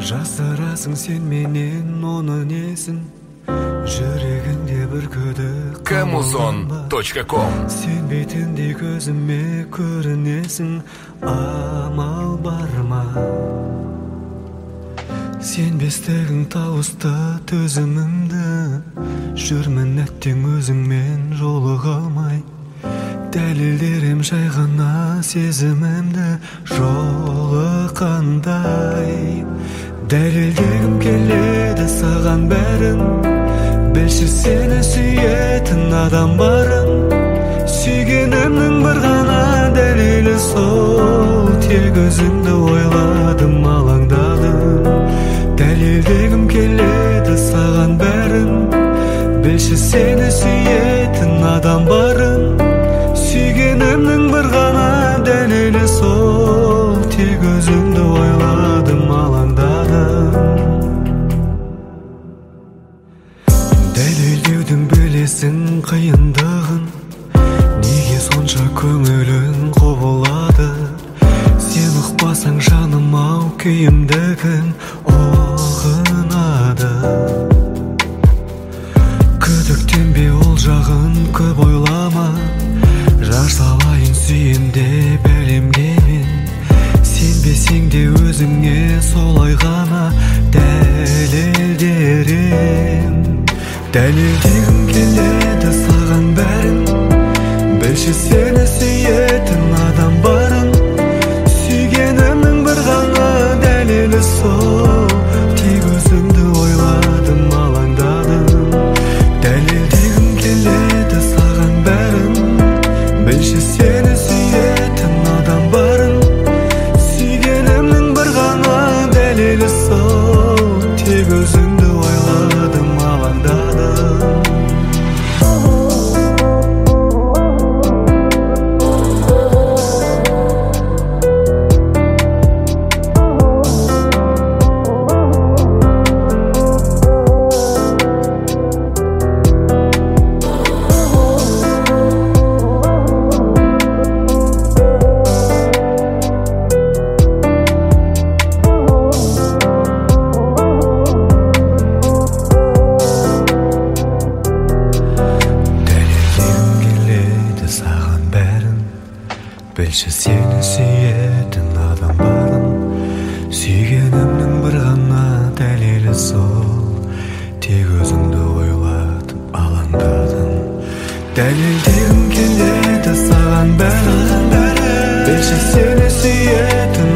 Жасырасың сен менен оны несін, жүрегіңде бір күдік Камузон.ком. Сен бетінде көзіме көрінесің, амал бар ма? Сенбестігің тауысты төзімімді, жүрмін әттең өзіңмен жолыға алмай. Дәлелдерім жай ғана сезімімді, жолы қандай. Дәлелдегім келеді саған бәрін, білші сені сүйетін адам барын. Сүйгенімнің бір ғана дәлелі сол, тек өзіңді ойладым, алаңдадым. Дәлелдегім келеді саған бәрін, білші сені сүйетін адам барын. Сүйгенімнің бір ғана дәлелі сол, тек өзіңді ойладым, алаңдадым. Дәлелдеудің білесің қиындығын, неге сонша көңілің құбылады? Сен ұқпасаң жаным-ау күйімдігін ұғынады. Күдіктенбе ол жағын көп ойлама, жар салайын сүйемде бәлемге мен. Сенбесең де өзіңе солай ғана дәлелдерем. Дәлелдегім келеді саған бәрін, білші сені сүйетін адам барын. Сүйгенімнің бір ғана дәлелі сол, тек өзіңді ойладым, алаңдадым. Дәлелдегім келеді саған бәрін, білші сені сүйетін адам барын. Сүйгенімнің бір ғана дәлелі сол, тек өзіңді ойладым, алаңдадым. Білші сені сүйетін адам барын. Сүйгенімнің бір ғана дәлелі сол, тек өзіңді ойладым, алаңдадым. Дәлелдегім келеді саған бәрін, білші сені сүйетін